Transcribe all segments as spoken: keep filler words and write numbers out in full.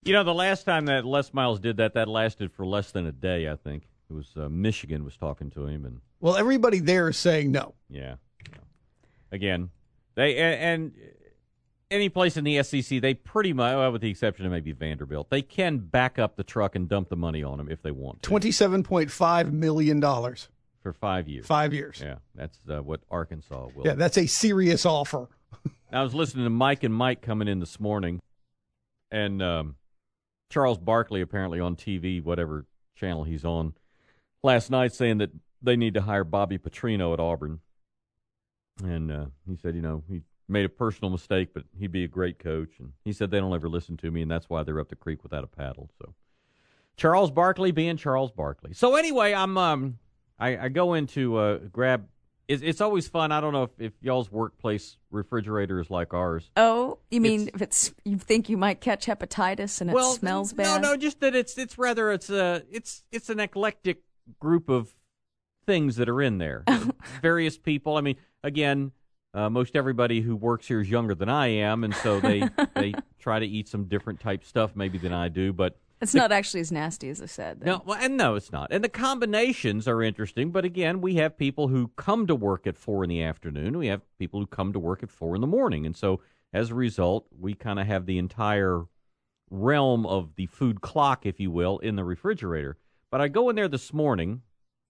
You know, the last time that Les Miles did that, that lasted for less than a day, I think. It was uh, Michigan was talking to him. and Well, everybody there is saying no. Yeah. Again, they and, and any place in the S E C, they pretty much, well, with the exception of maybe Vanderbilt, they can back up the truck and dump the money on them if they want to. twenty-seven point five million dollars. For five years. Five years. Yeah, that's uh, what Arkansas will. Yeah, that's a serious offer. I was listening to Mike and Mike coming in this morning, and um, Charles Barkley apparently on T V, whatever channel he's on, last night saying that they need to hire Bobby Petrino at Auburn. And uh, he said, you know, he made a personal mistake, but he'd be a great coach. And he said they don't ever listen to me, and that's why they're up the creek without a paddle. So Charles Barkley being Charles Barkley. So anyway, I'm um, I, I go into uh, grab. It's, it's always fun. I don't know if, if y'all's workplace refrigerator is like ours. Oh, you mean It's- if it's you think you might catch hepatitis and it well, smells no, bad? no, just that it's it's rather it's a it's it's an eclectic group of things that are in there. Various people. I mean, again, uh, most everybody who works here is younger than I am, and so they they try to eat some different type stuff maybe than I do. But It's not actually as nasty as I said. though. no, well, and no, it's not. And the combinations are interesting. But again, we have people who come to work at four in the afternoon. We have people who come to work at four in the morning, and so as a result, we kind of have the entire realm of the food clock, if you will, in the refrigerator. But I go in there this morning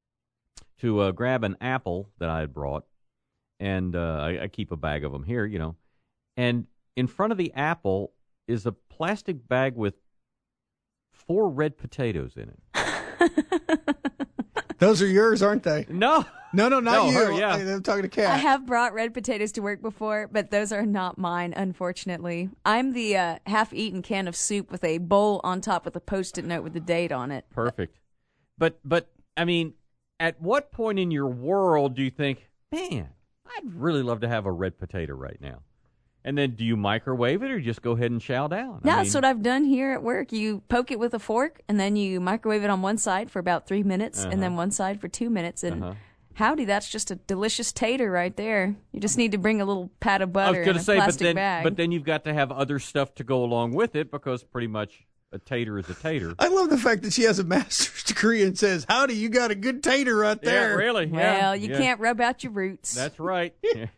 to uh, grab an apple that I had brought, and uh, I, I keep a bag of them here, you know. And in front of the apple is a plastic bag with four red potatoes in it. Those are yours, aren't they? No. No, no, not No, you. her, yeah. I, I'm talking to Kat. I have brought red potatoes to work before, but those are not mine, unfortunately. I'm the uh, half-eaten can of soup with a bowl on top with a Post-it note with the date on it. Perfect. But, but I mean, at what point in your world do you think, man, I'd really love to have a red potato right now? And then do you microwave it or just go ahead and chow down? No, I that's mean, what I've done here at work. You poke it with a fork, and then you microwave it on one side for about three minutes, Uh-huh. and then one side for two minutes. And Uh-huh. howdy, that's just a delicious tater right there. You just need to bring a little pat of I butter was in going a to say, but plastic then, bag. but then you've got to have other stuff to go along with it because pretty much a tater is a tater. I love the fact that she has a master's degree and says, howdy, you got a good tater right there. Yeah, really. well, yeah, you yeah. can't rub out your roots. That's right.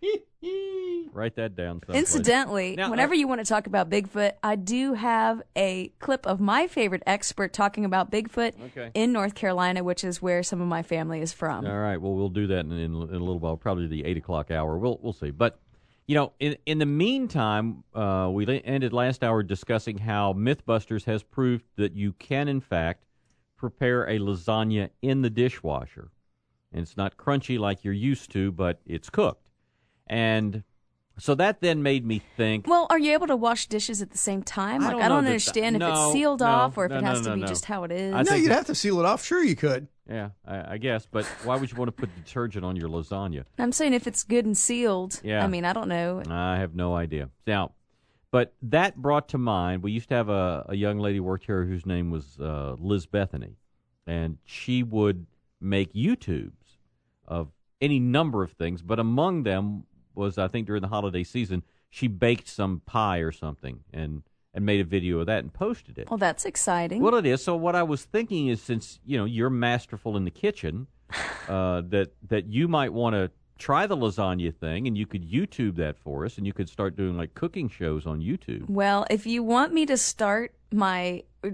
Write that down someplace. Incidentally, Now, whenever uh, you want to talk about Bigfoot, I do have a clip of my favorite expert talking about Bigfoot Okay. in North Carolina, which is where some of my family is from. All right. Well, we'll do that in, in, in a little while, probably the eight o'clock hour. We'll we'll see. But you know, in in the meantime, uh, we la- ended last hour discussing how MythBusters has proved that you can, in fact, prepare a lasagna in the dishwasher, and it's not crunchy like you're used to, but it's cooked. And so that then made me think. Well, are you able to wash dishes at the same time? I Like, don't I don't know that- understand if no, it's sealed no, off or if no, it no, has no, to be no. just how it is. I No, think you'd that- have to seal it off. Sure, you could. Yeah, I, I guess. But why would you want to put detergent on your lasagna? I'm saying if it's good and sealed. Yeah. I mean, I don't know. I have no idea. Now, but that brought to mind, we used to have a, a young lady worked here whose name was uh, Liz Bethany, and she would make YouTubes of any number of things, but among them was, I think, during the holiday season, she baked some pie or something and, and made a video of that and posted it. Well, that's exciting. Well, it is. So what I was thinking is, since you know you're masterful in the kitchen, uh, that that you might want to try the lasagna thing, and you could YouTube that for us, and you could start doing like cooking shows on YouTube. Well, if you want me to start my uh,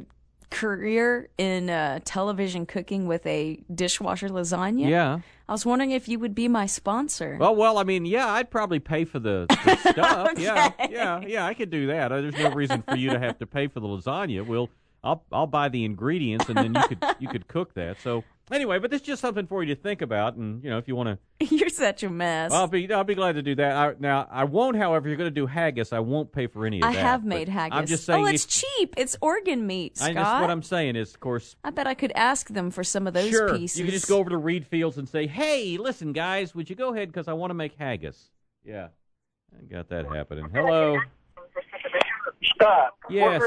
career in uh, television cooking with a dishwasher lasagna, Yeah. I was wondering if you would be my sponsor. Well, well, I mean, yeah, I'd probably pay for the, the stuff. Yeah, Okay. yeah, yeah, I could do that. Uh, There's no reason for you to have to pay for the lasagna. We'll, I'll, I'll buy the ingredients, and then you could, you could cook that. So anyway, but this is just something for you to think about, and you know, if you want to. You're such a mess. I'll be I'll be glad to do that. I, now I won't, however, you're going to do haggis. I won't pay for any of I that. have but made haggis. I'm just saying. oh, it's if, cheap. It's organ meat, I Scott. just what I'm saying is, of course, I bet I could ask them for some of those sure. pieces. You can just go over to Reed Fields and say, "Hey, listen, guys, would you go ahead because I want to make haggis." Yeah, I got that happening. Hello. Scott. Yes.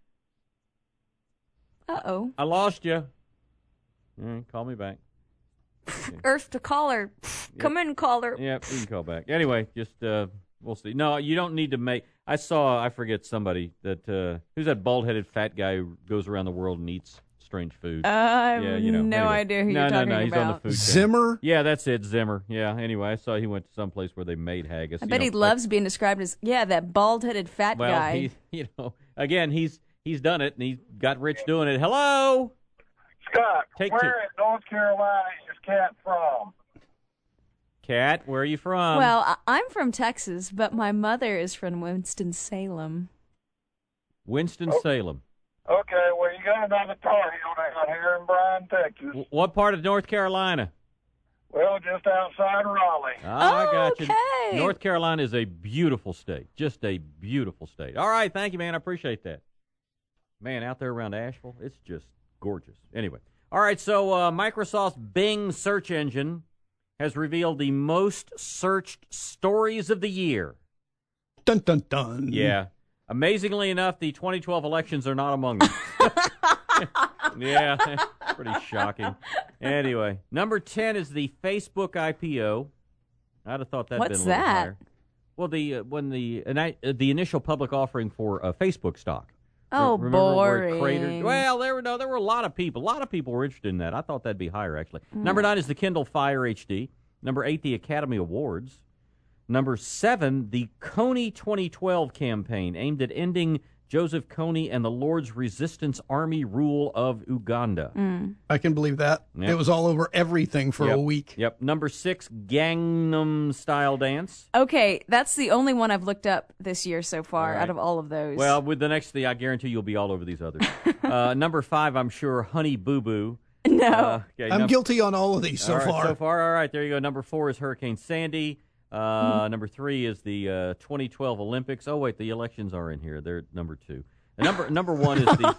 Uh-oh. I lost you. Mm, call me back. Earth to caller. Come in, caller. Yeah, you can call back. Anyway, just uh, We'll see. No, you don't need to make. I saw. I forget somebody that uh, who's that bald-headed fat guy who goes around the world and eats strange food. Uh, I have yeah, you know. no anyway. idea who no, you're no, talking no, He's about. on the food chain. Zimmer? Yeah, that's it, Zimmer. Yeah. Anyway, I saw he went to some place where they made haggis. I you bet know, he like- loves being described as yeah, that bald-headed fat Well, guy. he, you know, again, he's he's done it and he got rich doing it. Hello, Scott, Take where two. in North Carolina is Cat from? Cat. Where are you from? well, I- I'm from Texas, but my mother is from Winston-Salem. Winston Salem. Okay, well, you got another Tar Heel down here in Bryan, Texas. W- What part of North Carolina? Well, just outside Raleigh. Ah, I got you. Okay. North Carolina is a beautiful state. Just a beautiful state. All right, thank you, man. I appreciate that. Man, out there around Asheville, it's just gorgeous. Anyway, all right, so uh, Microsoft's Bing search engine has revealed the most searched stories of the year. Dun, dun, dun. Yeah. Amazingly enough, the twenty twelve elections are not among them. Yeah, pretty shocking. Anyway, number ten is the Facebook I P O. I'd have thought that'd What's been a little that? higher. Well, the uh, when the uh, the initial public offering for uh, Facebook stock. Oh, Re- remember where it boring. cratered? Well, there were no, there were a lot of people. A lot of people were interested in that. I thought that'd be higher actually. Hmm. Number nine is the Kindle Fire H D. Number eight, the Academy Awards. Number seven, the Kony twenty twelve campaign aimed at ending Joseph Kony and the Lord's Resistance Army rule of Uganda. Mm. I can believe that. Yep. It was all over everything for Yep. a week. Yep. Number six, Gangnam Style Dance. Okay, that's the only one I've looked up this year so far All right. out of all of those. Well, with the next thing, I guarantee you'll be all over these others. uh, number five, I'm sure, Honey Boo Boo. no. Uh, okay, I'm num- guilty on all of these so all right, far. So far, all right, there you go. Number four is Hurricane Sandy. Uh, Number three is the uh, twenty twelve Olympics. Oh, wait, the elections are in here. They're number two. The number number one is the,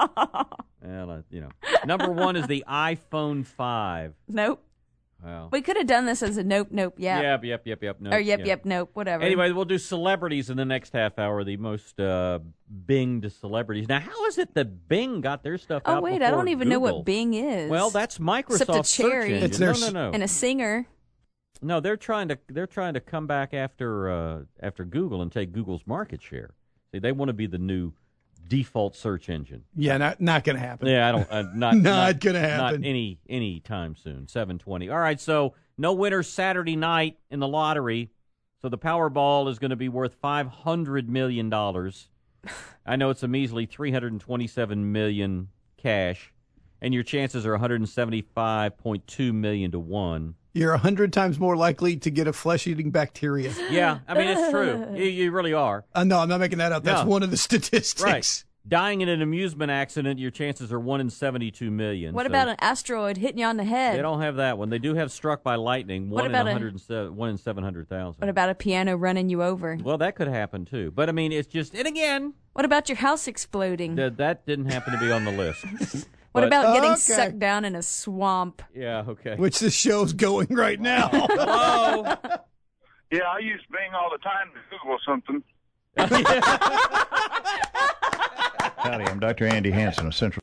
well, uh, you know, number one is the iPhone five. Nope. Wow. We could have done this as a nope, nope, yep. Yep, yep, yep, yep. No, or yep, yeah. yep, nope, whatever. Anyway, we'll do celebrities in the next half hour, the most uh, Binged celebrities. Now, how is it that Bing got their stuff Oh, out wait, I before don't even know Google? what Bing is. Well, that's Microsoft's Except a search cherry. engine. It's their no, no, no. and a singer. No, they're trying to they're trying to come back after uh, after Google and take Google's market share. See, they want to be the new default search engine. Yeah, not not going to happen. Yeah, I don't uh, not Not not gonna happen. Not any any time soon. seven twenty. All right, so no winners Saturday night in the lottery. So the Powerball is going to be worth five hundred million dollars. I know it's a measly three hundred twenty-seven million dollars cash, and your chances are one hundred seventy-five point two million to one. You're a hundred times more likely to get a flesh-eating bacteria. Yeah, I mean, it's true. You, you really are. Uh, no, I'm not making that up. That's No. one of the statistics. Right. Dying in an amusement accident, your chances are one in seventy-two million. What so about an asteroid hitting you on the head? They don't have that one. They do have struck by lightning, What one in about a- one hundred seven, one in seven hundred thousand. What about a piano running you over? Well, that could happen too. But I mean, it's just, and again, What about your house exploding? th- that didn't happen to be on the list. what but- about getting Okay. sucked down in a swamp? Yeah, okay. Which the show's going right now. Hello. Yeah, I use Bing all the time to Google something. Howdy, I'm Doctor Andy Hansen of Central